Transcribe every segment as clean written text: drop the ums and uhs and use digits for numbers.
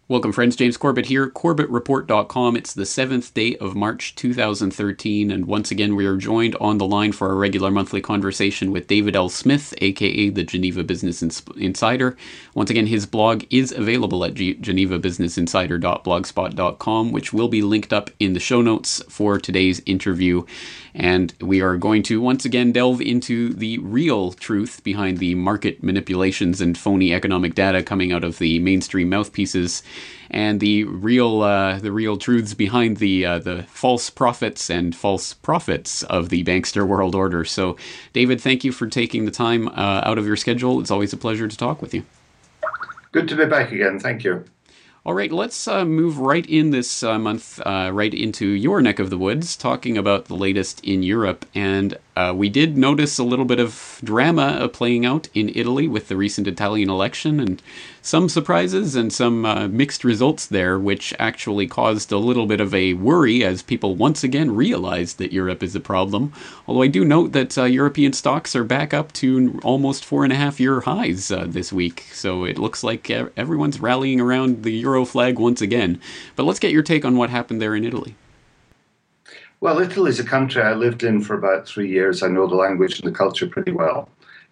Welcome, friends. James Corbett here, CorbettReport.com. It's the 7th day of March 2013, and once again we are joined on the line for our regular monthly conversation with David L. Smith, aka the Geneva Business Insider. Once again, his blog is available at genevabusinessinsider.blogspot.com, which will be linked up in the show notes for today's interview. And we are going to once again delve into the real truth behind the market manipulations and phony economic data coming out of the mainstream mouthpieces, and the real truths behind the false prophets and false prophets of the bankster world order. So, David, thank you for taking the time out of your schedule. It's always a pleasure to talk with you. Good to be back again. Thank you. All right, let's move right in this month, right into your neck of the woods, talking about the latest in Europe. And we did notice a little bit of drama playing out in Italy with the recent Italian election, and some surprises and some mixed results there, which actually caused a little bit of a worry as people once again realized that Europe is a problem. Although I do note that European stocks are back up to almost 4.5-year highs this week. So it looks like everyone's rallying around the Euro flag once again. But let's get your take on what happened there in Italy. Well, Italy is a country I lived in for about 3 years. I know the language and the culture pretty well.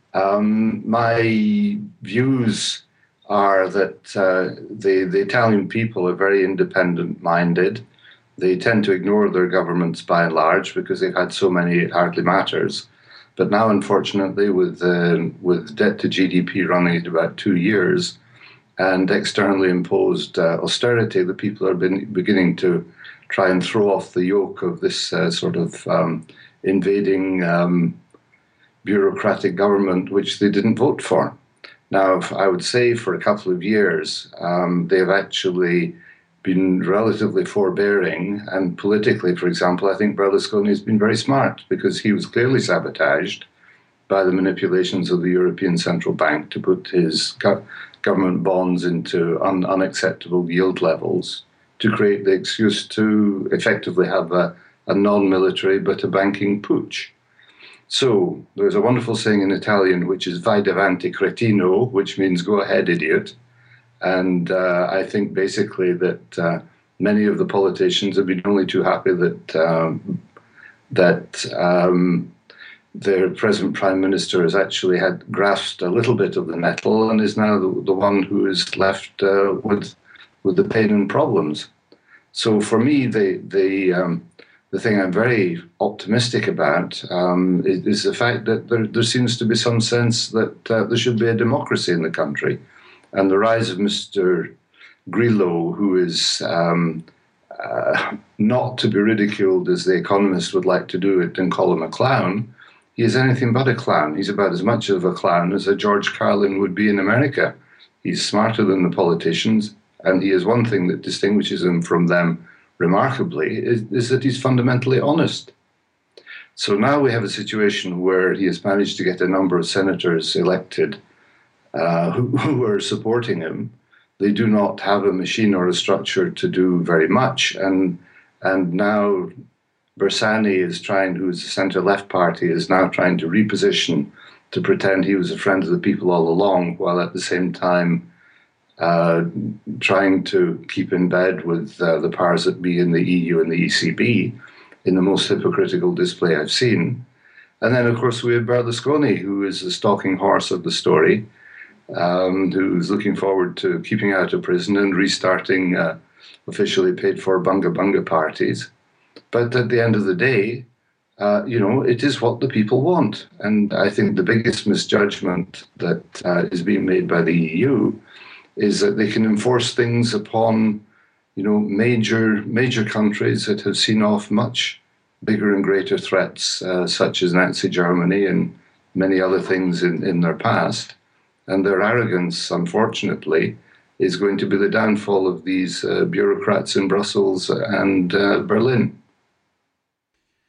My views are that the Italian people are very independent-minded. They tend to ignore their governments by and large because they've had so many it hardly matters. But now, unfortunately, with debt to GDP running at about 2 years and externally imposed austerity, the people are beginning to try and throw off the yoke of this invading bureaucratic government, which they didn't vote for. Now, I would say for a couple of years, they've actually been relatively forbearing. And politically, for example, I think Berlusconi has been very smart because he was clearly sabotaged by the manipulations of the European Central Bank to put his government bonds into unacceptable yield levels to create the excuse to effectively have a non-military but a banking putsch. So there's a wonderful saying in Italian, which is vai davanti cretino, which means go ahead, idiot. And I think basically that many of the politicians have been only too happy that their present prime minister has actually had grasped a little bit of the nettle and is now the one who is left with the pain and problems. So for me, the thing I'm very optimistic about is the fact that there seems to be some sense that there should be a democracy in the country. And the rise of Mr. Grillo, who is not to be ridiculed as the economists would like to do it and call him a clown, he is anything but a clown. He's about as much of a clown as a George Carlin would be in America. He's smarter than the politicians, and he is one thing that distinguishes him from them remarkably is that he's fundamentally honest. So now we have a situation where he has managed to get a number of senators elected who are supporting him. They do not have a machine or a structure to do very much, and now Bersani is trying, who is the centre-left party, is now trying to reposition to pretend he was a friend of the people all along, while at the same time trying to keep in bed with the powers that be in the EU and the ECB in the most hypocritical display I've seen. And then, of course, we have Berlusconi, who is the stalking horse of the story, who's looking forward to keeping out of prison and restarting officially paid-for bunga-bunga parties. But at the end of the day, it is what the people want. And I think the biggest misjudgment that is being made by the EU is that they can enforce things upon, major countries that have seen off much bigger and greater threats, such as Nazi Germany and many other things in their past. And their arrogance, unfortunately, is going to be the downfall of these bureaucrats in Brussels and Berlin.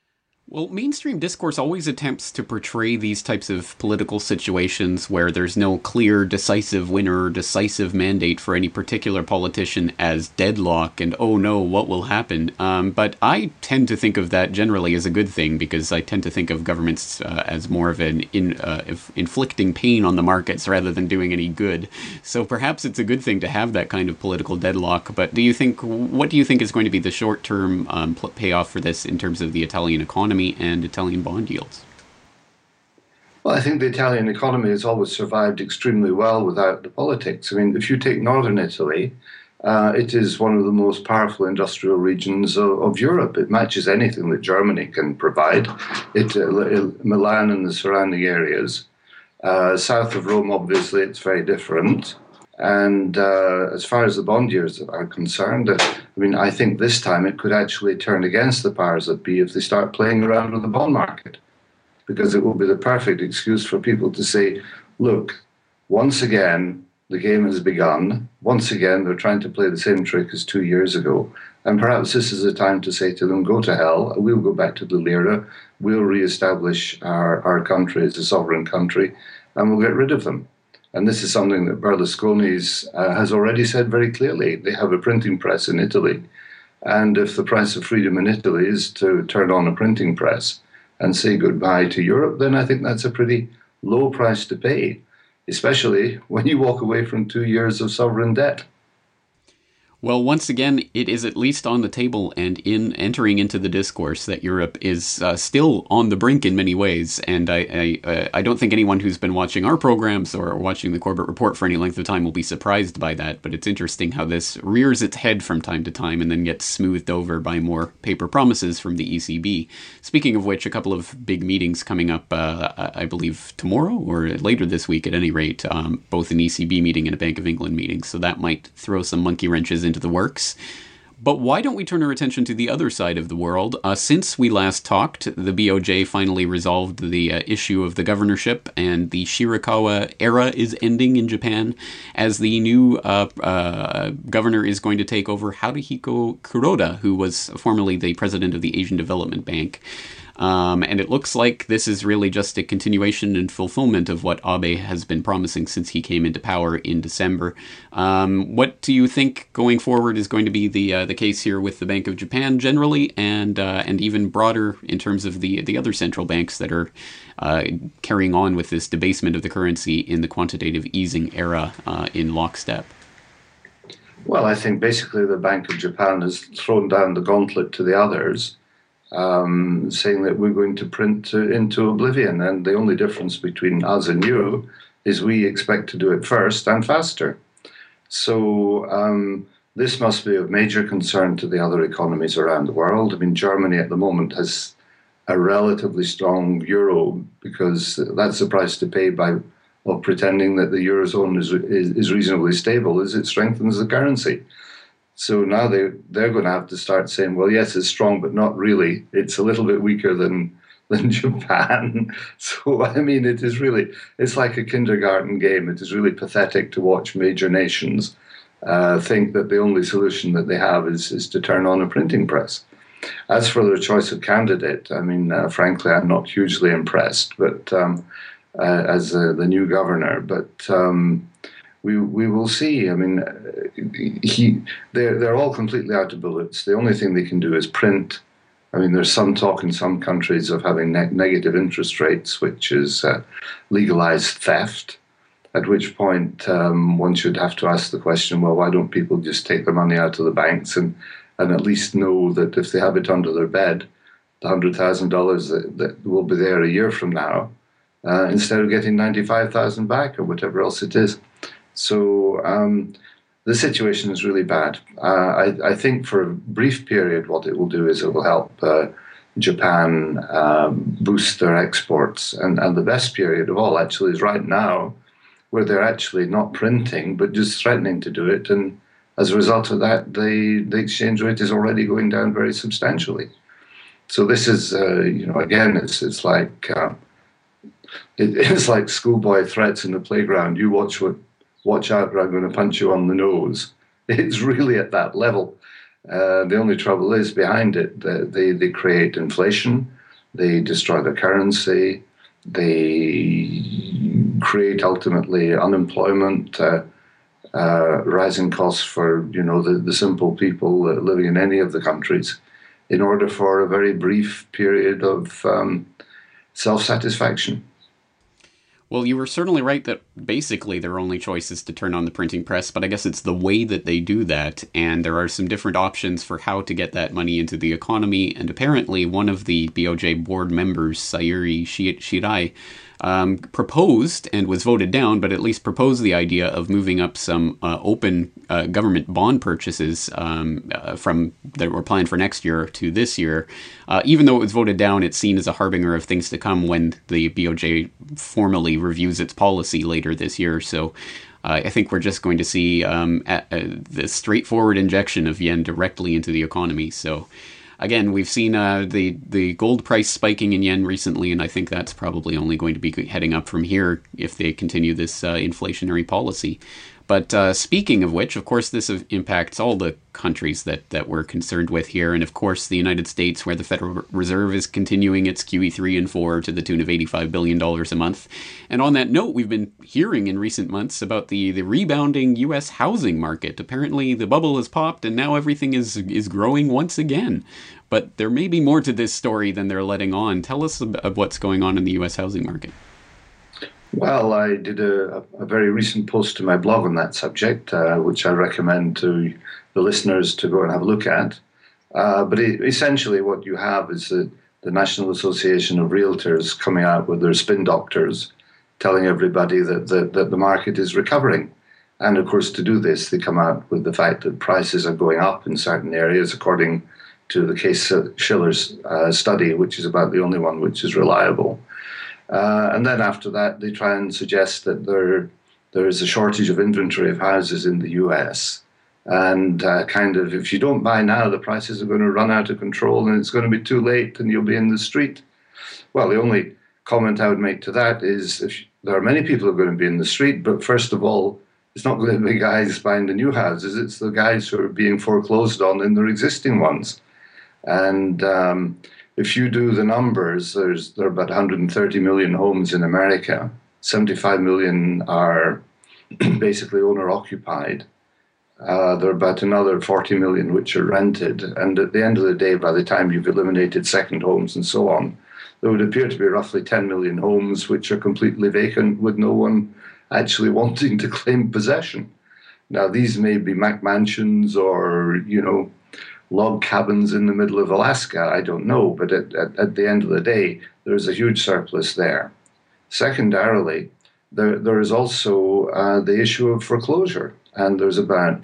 Well, mainstream discourse always attempts to portray these types of political situations where there's no clear, decisive winner or decisive mandate for any particular politician as deadlock and, oh no, what will happen? But I tend to think of that generally as a good thing because I tend to think of governments as more of inflicting pain on the markets rather than doing any good. So perhaps it's a good thing to have that kind of political deadlock. But what do you think is going to be the short term payoff for this in terms of the Italian economy and Italian bond yields? Well, I think the Italian economy has always survived extremely well without the politics. I mean, if you take northern Italy, it is one of the most powerful industrial regions of Europe. It matches anything that Germany can provide. Milan and the surrounding areas. South of Rome, obviously, it's very different. And as far as the bond yields are concerned, I mean, I think this time it could actually turn against the powers that be if they start playing around with the bond market, because it will be the perfect excuse for people to say, look, once again, the game has begun. Once again, they're trying to play the same trick as 2 years ago. And perhaps this is the time to say to them, go to hell, we'll go back to the lira, we'll reestablish our country as a sovereign country, and we'll get rid of them. And this is something that Berlusconi has already said very clearly. They have a printing press in Italy. And if the price of freedom in Italy is to turn on a printing press and say goodbye to Europe, then I think that's a pretty low price to pay, especially when you walk away from 2 years of sovereign debt. Well, once again, it is at least on the table and in entering into the discourse that Europe is still on the brink in many ways. And I don't think anyone who's been watching our programs or watching the Corbett Report for any length of time will be surprised by that. But it's interesting how this rears its head from time to time and then gets smoothed over by more paper promises from the ECB. Speaking of which, a couple of big meetings coming up, I believe tomorrow or later this week at any rate, both an ECB meeting and a Bank of England meeting. So that might throw some monkey wrenches into the works. But why don't we turn our attention to the other side of the world? Since we last talked, the BOJ finally resolved the issue of the governorship, and the Shirakawa era is ending in Japan as the new governor is going to take over Haruhiko Kuroda, who was formerly the president of the Asian Development Bank. And it looks like this is really just a continuation and fulfillment of what Abe has been promising since he came into power in December. What do you think going forward is going to be the case here with the Bank of Japan generally, and even broader in terms of the other central banks that are carrying on with this debasement of the currency in the quantitative easing era in lockstep? Well, I think basically the Bank of Japan has thrown down the gauntlet to the others, saying that we're going to print into oblivion. And the only difference between us and you is we expect to do it first and faster. So this must be of major concern to the other economies around the world. I mean, Germany at the moment has a relatively strong euro because that's the price to pay of pretending that the Eurozone is reasonably stable as it strengthens the currency. So now they're going to have to start saying, well, yes, it's strong, but not really. It's a little bit weaker than Japan. So, I mean, it's like a kindergarten game. It is really pathetic to watch major nations think that the only solution that they have is to turn on a printing press. As for their choice of candidate, I mean, frankly, I'm not hugely impressed, but as the new governor, but we will see. I mean, they're all completely out of bullets. The only thing they can do is print. I mean, there's some talk in some countries of having negative interest rates, which is legalized theft, at which point one should have to ask the question, well, why don't people just take their money out of the banks and at least know that if they have it under their bed, the $100,000 that will be there a year from now, instead of getting 95,000 back or whatever else it is. So the situation is really bad. I think for a brief period, what it will do is it will help Japan boost their exports. And the best period of all, actually, is right now, where they're actually not printing, but just threatening to do it. And as a result of that, the exchange rate is already going down very substantially. So this is, again, it's like it's like schoolboy threats in the playground. You watch out, or I'm going to punch you on the nose. It's really at that level. The only trouble is behind it, they create inflation. They destroy the currency. They create ultimately unemployment, rising costs for the simple people living in any of the countries, in order for a very brief period of self-satisfaction. Well, you were certainly right that basically their only choice is to turn on the printing press, but I guess it's the way that they do that, and there are some different options for how to get that money into the economy, and apparently one of the BOJ board members, Sayuri Shirai, proposed and was voted down, but at least proposed the idea of moving up some open government bond purchases from that were planned for next year to this year. Even though it was voted down, it's seen as a harbinger of things to come when the BOJ formally reviews its policy later this year. So I think we're just going to see the straightforward injection of yen directly into the economy. So again, we've seen the gold price spiking in yen recently, and I think that's probably only going to be heading up from here if they continue this inflationary policy. But speaking of which, of course, this impacts all the countries that we're concerned with here. And of course, the United States, where the Federal Reserve is continuing its QE3 and 4 to the tune of $85 billion a month. And on that note, we've been hearing in recent months about the rebounding U.S. housing market. Apparently, the bubble has popped and now everything is growing once again. But there may be more to this story than they're letting on. Tell us of what's going on in the U.S. housing market. Well, I did a very recent post to my blog on that subject, which I recommend to the listeners to go and have a look at. But essentially what you have is the National Association of Realtors coming out with their spin doctors, telling everybody that the market is recovering. And of course, to do this, they come out with the fact that prices are going up in certain areas, according to the Case-Shiller's study, which is about the only one which is reliable. And then after that, they try and suggest that there is a shortage of inventory of houses in the US. And kind of, if you don't buy now, the prices are going to run out of control and it's going to be too late and you'll be in the street. Well, the only comment I would make to that is there are many people who are going to be in the street, but first of all, it's not going to be guys buying the new houses. It's the guys who are being foreclosed on in their existing ones. And if you do the numbers, there are about 130 million homes in America. 75 million are basically owner-occupied. There are about another 40 million which are rented. And at the end of the day, by the time you've eliminated second homes and so on, there would appear to be roughly 10 million homes which are completely vacant with no one actually wanting to claim possession. Now, these may be McMansions or, log cabins in the middle of Alaska, I don't know, but at the end of the day, there's a huge surplus there. Secondarily, there is also the issue of foreclosure, and there's about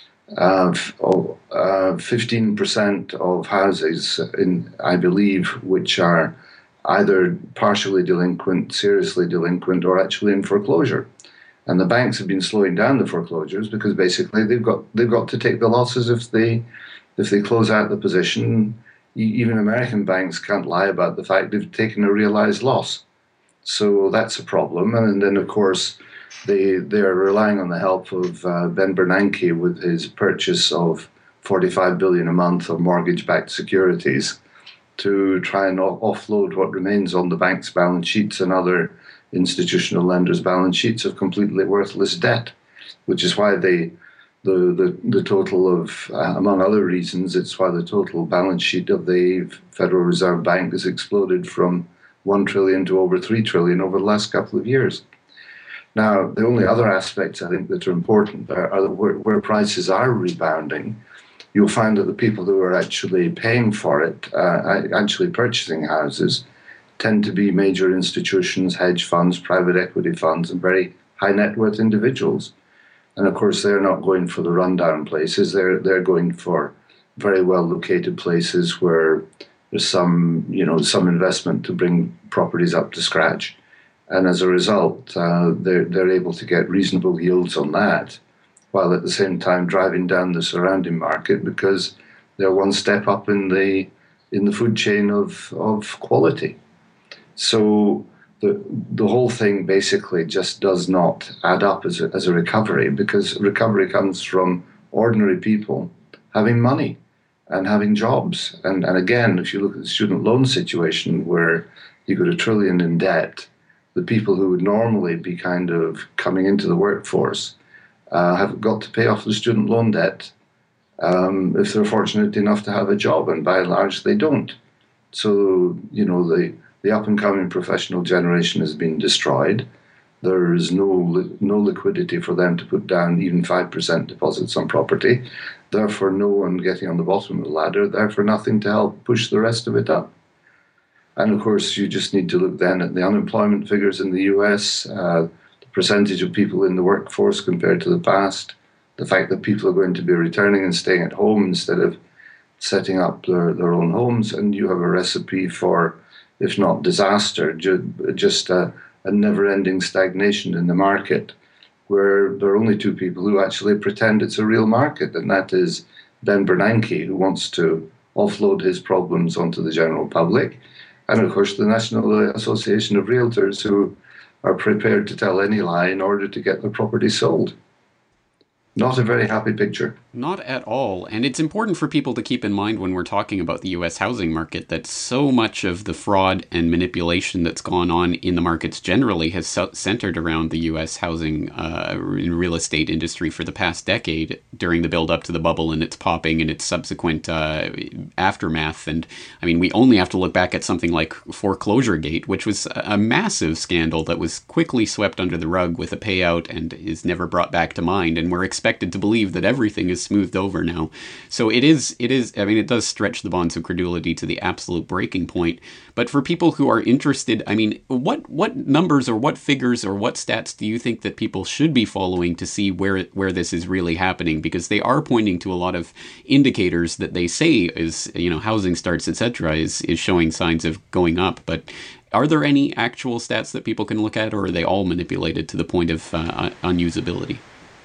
15% of houses, I believe, which are either partially delinquent, seriously delinquent, or actually in foreclosure. And the banks have been slowing down the foreclosures because basically they've got to take the losses if they close out the position. Even American banks can't lie about the fact they've taken a realized loss. So that's a problem. And then, of course, they are relying on the help of Ben Bernanke with his purchase of $45 billion a month of mortgage-backed securities to try and offload what remains on the bank's balance sheets and other institutional lenders' balance sheets of completely worthless debt, which is why the total of, among other reasons, it's why the total balance sheet of the Federal Reserve Bank has exploded from 1 trillion to over 3 trillion over the last couple of years. Now, the only other aspects I think that are important are where prices are rebounding. You'll find that the people who are actually paying for it, actually purchasing houses, tend to be major institutions, hedge funds, private equity funds, and very high net worth individuals. And of course, they're not going for the rundown places. They're going for very well located places where there's some investment to bring properties up to scratch. And as a result, they're able to get reasonable yields on that, while at the same time driving down the surrounding market because they're one step up in the food chain of quality. So the whole thing basically just does not add up as a recovery, because recovery comes from ordinary people having money. and having jobs. And again, if you look at the student loan situation where you got $1 trillion in debt, the people who would normally be kind of coming into the workforce have got to pay off the student loan debt if they're fortunate enough to have a job, and by and large they don't. So, the up-and-coming professional generation has been destroyed. There is no liquidity for them to put down even 5% deposits on property. Therefore, no one getting on the bottom of the ladder, therefore nothing to help push the rest of it up. And of course, you just need to look then at the unemployment figures in the US, the percentage of people in the workforce compared to the past, the fact that people are going to be returning and staying at home instead of setting up their own homes, and you have a recipe for, if not disaster, just a never-ending stagnation in the market, where there are only two people who actually pretend it's a real market, and that is Ben Bernanke, who wants to offload his problems onto the general public, and of course the National Association of Realtors, who are prepared to tell any lie in order to get their property sold. Not a very happy picture. Not at all. And it's important for people to keep in mind when we're talking about the U.S. housing market that so much of the fraud and manipulation that's gone on in the markets generally has centered around the U.S. housing and real estate industry for the past decade during the build-up to the bubble and its popping and its subsequent aftermath. And I mean, we only have to look back at something like Foreclosure Gate, which was a massive scandal that was quickly swept under the rug with a payout and is never brought back to mind. And we're expected to believe that everything is smoothed over now. So it is, I mean, it does stretch the bonds of credulity to the absolute breaking point. But for people who are interested, I mean, what numbers or what figures or what stats do you think that people should be following to see where this is really happening? Because they are pointing to a lot of indicators that they say is, housing starts, etc., is showing signs of going up. But are there any actual stats that people can look at, or are they all manipulated to the point of unusability?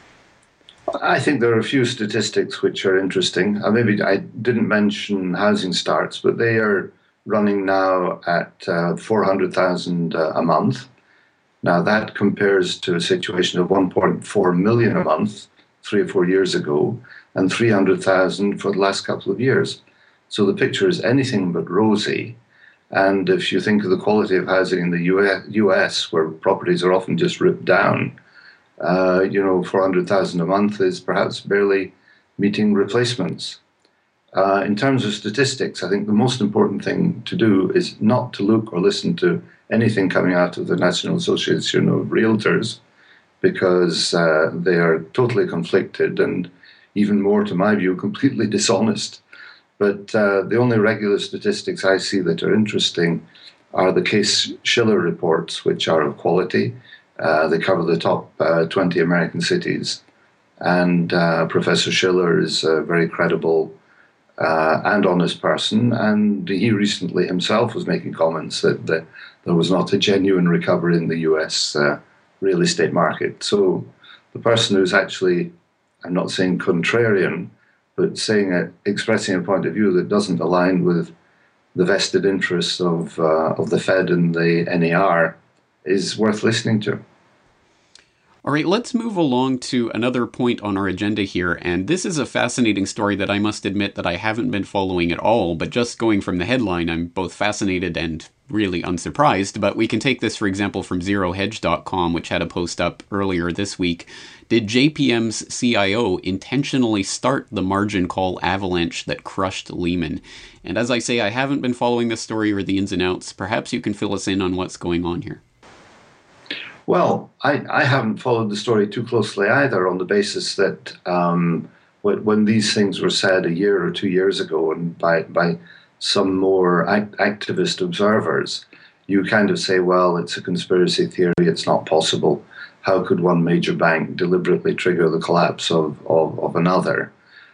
I think there are a few statistics which are interesting. Maybe I didn't mention housing starts, but they are running now at 400,000 a month. Now that compares to a situation of 1.4 million a month 3 or 4 years ago, and 300,000 for the last couple of years. So the picture is anything but rosy. And if you think of the quality of housing in the US, where properties are often just ripped down, 400,000 a month is perhaps barely meeting replacements. In terms of statistics, I think the most important thing to do is not to look or listen to anything coming out of the National Association of Realtors, because they are totally conflicted and, even more to my view, completely dishonest. But the only regular statistics I see that are interesting are the Case-Shiller reports, which are of quality. They cover the top 20 American cities. And Professor Shiller is a very credible and honest person. And he recently himself was making comments that there was not a genuine recovery in the US real estate market. So the person who's actually, I'm not saying contrarian, but expressing a point of view that doesn't align with the vested interests of the Fed and the NAR is worth listening to. All right, let's move along to another point on our agenda here, and this is a fascinating story that I must admit that I haven't been following at all, but just going from the headline, I'm both fascinated and really unsurprised. But we can take this, for example, from ZeroHedge.com, which had a post up earlier this week. Did JPM's CIO intentionally start the margin call avalanche that crushed Lehman? And as I say, I haven't been following this story or the ins and outs. Perhaps you can fill us in on what's going on here. Well, I haven't followed the story too closely either, on the basis that when these things were said a year or 2 years ago, and by some more activist observers, you kind of say, well, it's a conspiracy theory, it's not possible. How could one major bank deliberately trigger the collapse of another?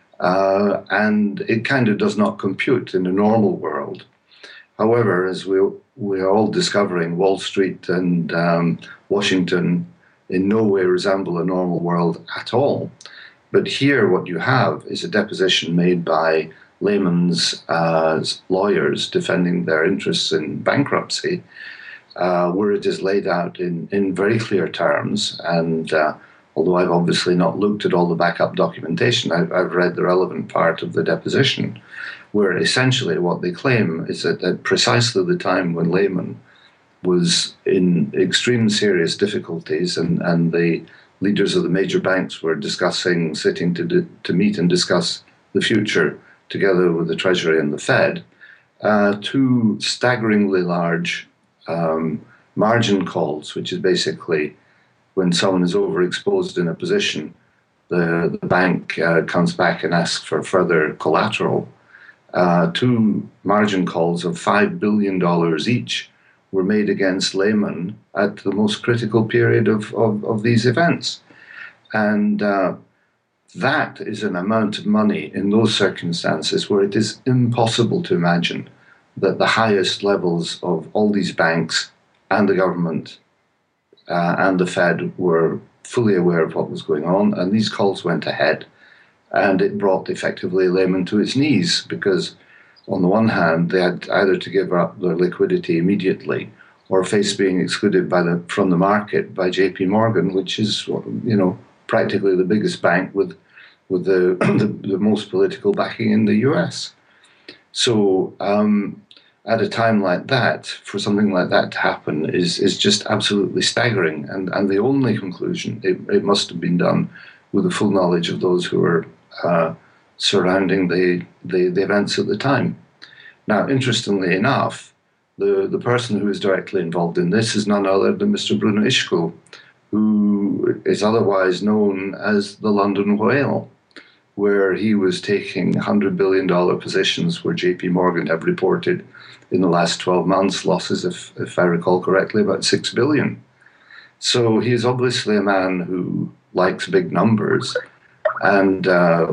And it kind of does not compute in a normal world. However, as we are all discovering, Wall Street and Washington in no way resemble a normal world at all. But here what you have is a deposition made by Lehman's lawyers defending their interests in bankruptcy, where it is laid out in very clear terms, and although I've obviously not looked at all the backup documentation. I've read the relevant part of the deposition, where essentially what they claim is that at precisely the time when Lehman was in extreme serious difficulties and the leaders of the major banks were sitting to meet and discuss the future together with the Treasury and the Fed, two staggeringly large margin calls, which is basically when someone is overexposed in a position, the bank comes back and asks for further collateral. Two margin calls of $5 billion each were made against Lehman at the most critical period of these events. And that is an amount of money in those circumstances where it is impossible to imagine that the highest levels of all these banks and the government and the Fed were fully aware of what was going on, and these calls went ahead. And it brought effectively Lehman to its knees because, on the one hand, they had either to give up their liquidity immediately or face being excluded from the market by JP Morgan, which is, practically the biggest bank with the most political backing in the US. So at a time like that, for something like that to happen is just absolutely staggering. And the only conclusion, it must have been done with the full knowledge of those who were surrounding the events at the time. Now, interestingly enough, the person who is directly involved in this is none other than Mr. Bruno Ischgl, who is otherwise known as the London Whale, where he was taking $100 billion positions where JP Morgan have reported in the last 12 months losses, if I recall correctly, about $6 billion. So he is obviously a man who likes big numbers. And,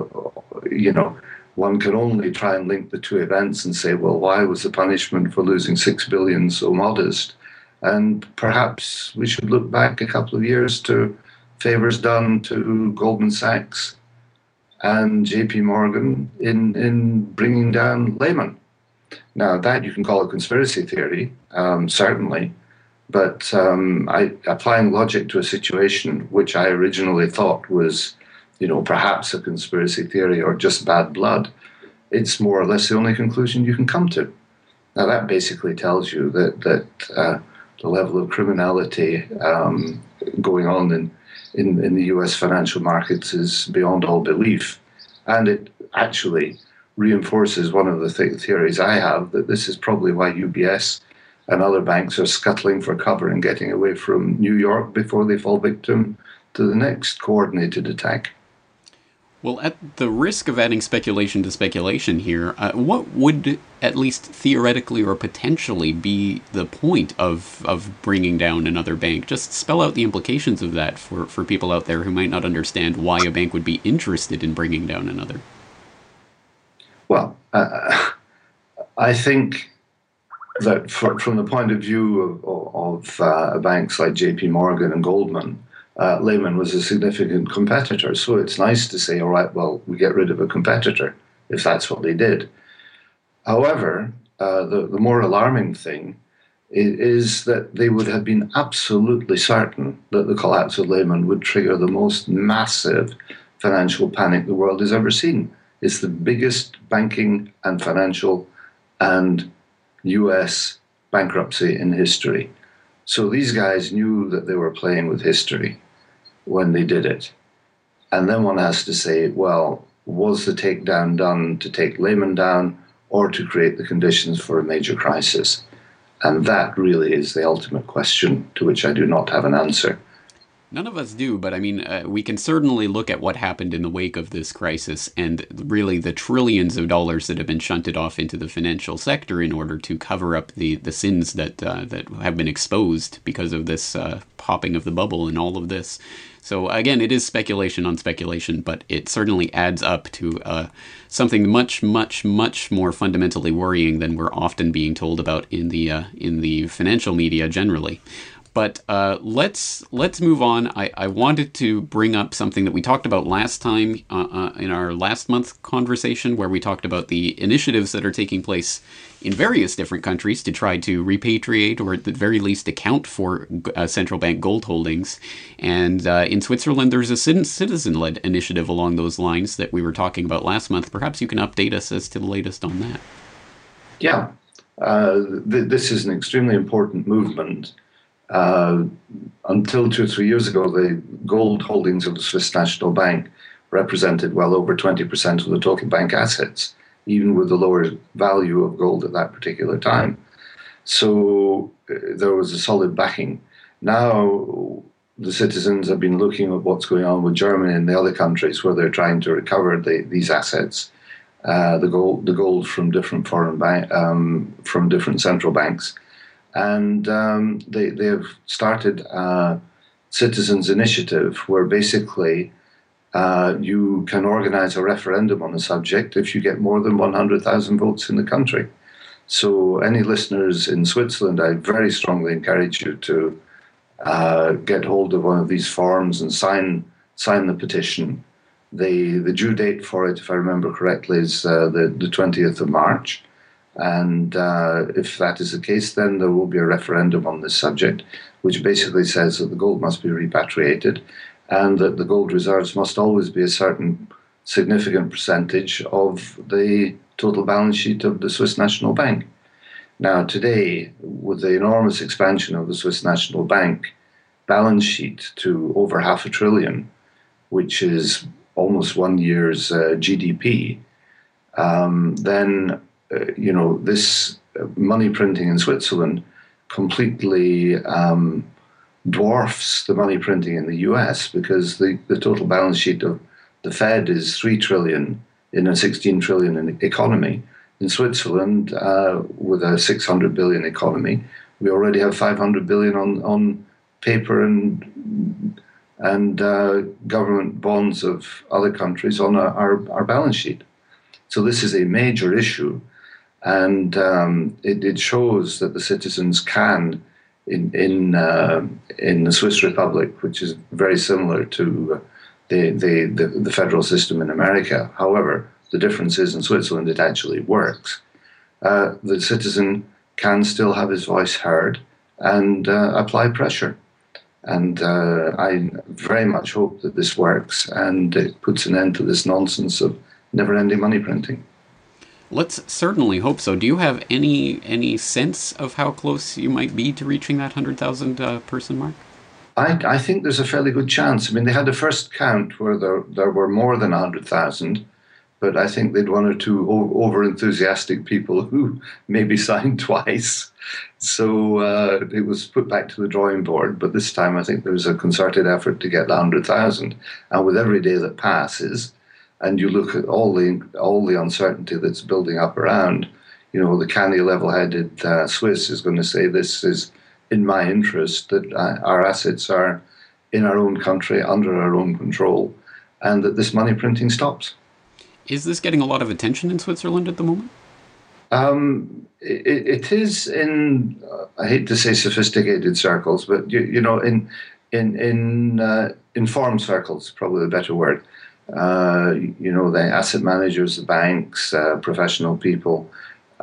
one can only try and link the two events and say, well, why was the punishment for losing $6 billion so modest? And perhaps we should look back a couple of years to favors done to Goldman Sachs and JP Morgan in bringing down Lehman. Now, that you can call a conspiracy theory, certainly, but applying logic to a situation which I originally thought was, perhaps a conspiracy theory or just bad blood, it's more or less the only conclusion you can come to. Now, that basically tells you that the level of criminality going on in the US financial markets is beyond all belief. And it actually reinforces one of the theories I have, that this is probably why UBS and other banks are scuttling for cover and getting away from New York before they fall victim to the next coordinated attack. Well, at the risk of adding speculation to speculation here, what would, at least theoretically or potentially, be the point of bringing down another bank? Just spell out the implications of that for people out there who might not understand why a bank would be interested in bringing down another. Well, I think that from the point of view of banks like JP Morgan and Goldman, Lehman was a significant competitor. So it's nice to say, all right, well, we get rid of a competitor if that's what they did. However, the more alarming thing is that they would have been absolutely certain that the collapse of Lehman would trigger the most massive financial panic the world has ever seen. It's the biggest banking and financial and US bankruptcy in history. So these guys knew that they were playing with history when they did it. And then one has to say, well, was the takedown done to take Lehman down or to create the conditions for a major crisis? And that really is the ultimate question to which I do not have an answer. None of us do, but I mean, we can certainly look at what happened in the wake of this crisis and really the trillions of dollars that have been shunted off into the financial sector in order to cover up the sins that have been exposed because of this popping of the bubble and all of this. So again, it is speculation on speculation, but it certainly adds up to something much, much, much more fundamentally worrying than we're often being told about in the financial media generally. But let's move on. I wanted to bring up something that we talked about last time in our last month conversation, where we talked about the initiatives that are taking place in various different countries to try to repatriate, or at the very least account for central bank gold holdings. And in Switzerland, there's a citizen-led initiative along those lines that we were talking about last month. Perhaps you can update us as to the latest on that. Yeah, this is an extremely important movement. Until 2 or 3 years ago, the gold holdings of the Swiss National Bank represented well over 20% of the total bank assets, even with the lower value of gold at that particular time. So there was a solid backing. Now the citizens have been looking at what's going on with Germany and the other countries where they're trying to recover these assets, the gold from different from different central banks. And they have started a citizens' initiative where basically you can organize a referendum on the subject if you get more than 100,000 votes in the country. So any listeners in Switzerland, I very strongly encourage you to get hold of one of these forms and sign the petition. The due date for it, if I remember correctly, is the 20th of March. And if that is the case, then there will be a referendum on this subject, which basically says that the gold must be repatriated and that the gold reserves must always be a certain significant percentage of the total balance sheet of the Swiss National Bank. Now, today, with the enormous expansion of the Swiss National Bank balance sheet to over $500 billion, which is almost 1 year's GDP, then this money printing in Switzerland completely dwarfs the money printing in the US, because the total balance sheet of the Fed is $3 trillion in a $16 trillion economy. In Switzerland, with a $600 billion economy, we already have $500 billion on paper and government bonds of other countries on our balance sheet. So this is a major issue. And it shows that the citizens can, in the Swiss Republic, which is very similar to the federal system in America. However, the difference is in Switzerland it actually works. The citizen can still have his voice heard and apply pressure. And I very much hope that this works and it puts an end to this nonsense of never-ending money printing. Let's certainly hope so. Do you have any sense of how close you might be to reaching that 100,000 person mark? I think there's a fairly good chance. I mean, they had a first count where there were more than 100,000, but I think they'd one or two over-enthusiastic people who maybe signed twice. So it was put back to the drawing board. But this time I think there was a concerted effort to get 100,000. And with every day that passes, and you look at all the uncertainty that's building up around, the canny, level-headed Swiss is going to say this is in my interest, that our assets are in our own country, under our own control, and that this money printing stops. Is this getting a lot of attention in Switzerland at the moment? It is in, I hate to say sophisticated circles, but in informed circles, probably the better word. The asset managers, the banks, professional people,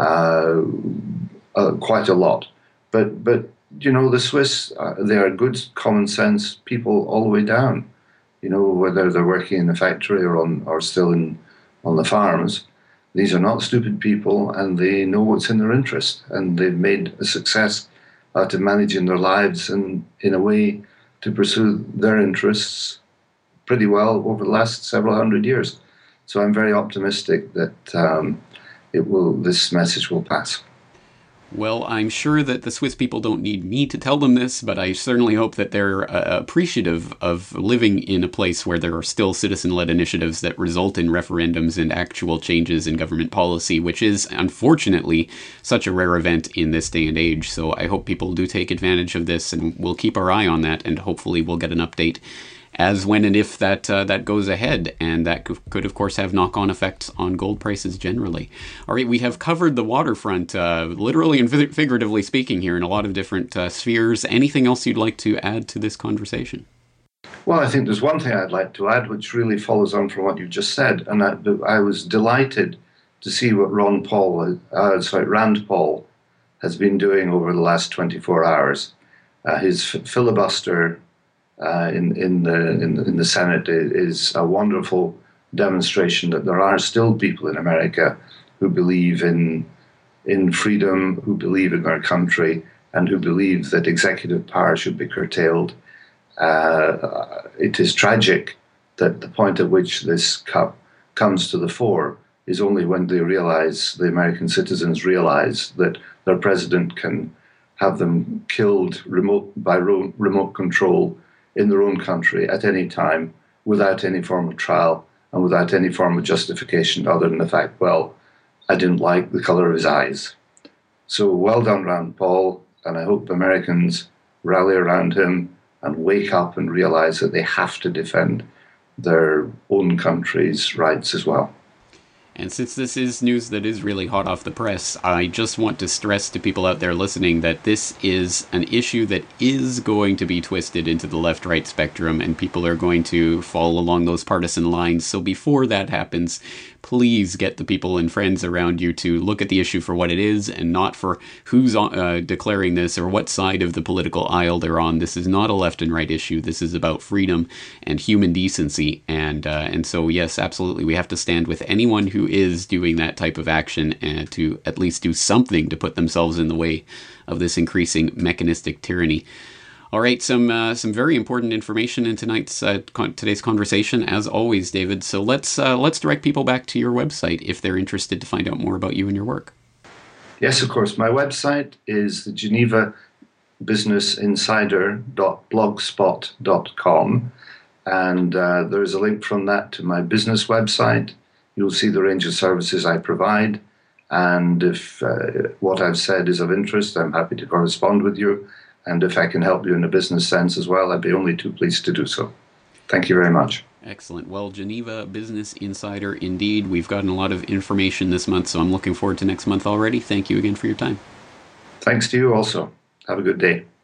quite a lot. But the Swiss, they are good, common sense people all the way down. Whether they're working in a factory or still on the farms, these are not stupid people, and they know what's in their interest, and they've made a success out of managing their lives and in a way to pursue their interests pretty well over the last several hundred years. So I'm very optimistic that this message will pass. Well, I'm sure that the Swiss people don't need me to tell them this, but I certainly hope that they're appreciative of living in a place where there are still citizen-led initiatives that result in referendums and actual changes in government policy, which is, unfortunately, such a rare event in this day and age. So I hope people do take advantage of this, and we'll keep our eye on that, and hopefully we'll get an update as when and if that goes ahead, and that could of course have knock-on effects on gold prices generally. All right, we have covered the waterfront, literally and figuratively speaking, here in a lot of different spheres. Anything else you'd like to add to this conversation? Well, I think there's one thing I'd like to add, which really follows on from what you just said, and I was delighted to see what Rand Paul has been doing over the last 24 hours. His filibuster in the Senate is a wonderful demonstration that there are still people in America who believe in freedom, who believe in their country, and who believe that executive power should be curtailed. It is tragic that the point at which this comes to the fore is only when the American citizens realize that their president can have them killed by remote control in their own country at any time without any form of trial and without any form of justification other than the fact, well, I didn't like the color of his eyes. So well done, Rand Paul, and I hope Americans rally around him and wake up and realize that they have to defend their own country's rights as well. And since this is news that is really hot off the press, I just want to stress to people out there listening that this is an issue that is going to be twisted into the left-right spectrum, and people are going to fall along those partisan lines. So before that happens, please get the people and friends around you to look at the issue for what it is and not for who's declaring this or what side of the political aisle they're on. This is not a left and right issue. This is about freedom and human decency. And so, yes, absolutely, we have to stand with anyone who is doing that type of action and to at least do something to put themselves in the way of this increasing mechanistic tyranny. All right, some very important information in today's conversation, as always, David. So let's direct people back to your website if they're interested to find out more about you and your work. Yes, of course. My website is the genevabusinessinsider.blogspot.com, and there's a link from that to my business website. You'll see the range of services I provide, and if what I've said is of interest, I'm happy to correspond with you. And if I can help you in a business sense as well, I'd be only too pleased to do so. Thank you very much. Excellent. Well, Geneva Business Insider, indeed. We've gotten a lot of information this month, so I'm looking forward to next month already. Thank you again for your time. Thanks to you also. Have a good day.